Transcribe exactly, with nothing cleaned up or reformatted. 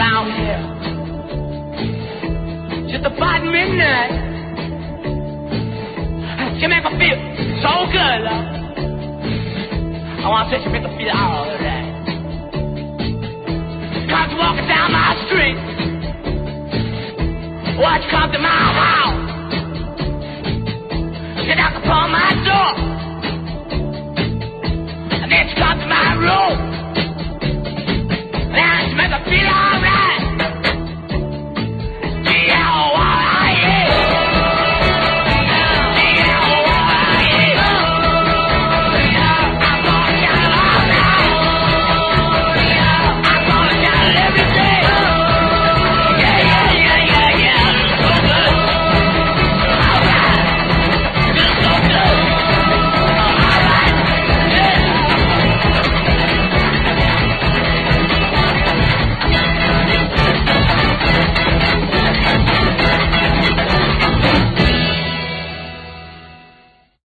around here. Just about midnight. She make me feel so good, love. I wanna say she make me feel alright. Comes walking down my street. Watch come to my house. She knock upon my door. And then she comes to my room. And she make me feel alright.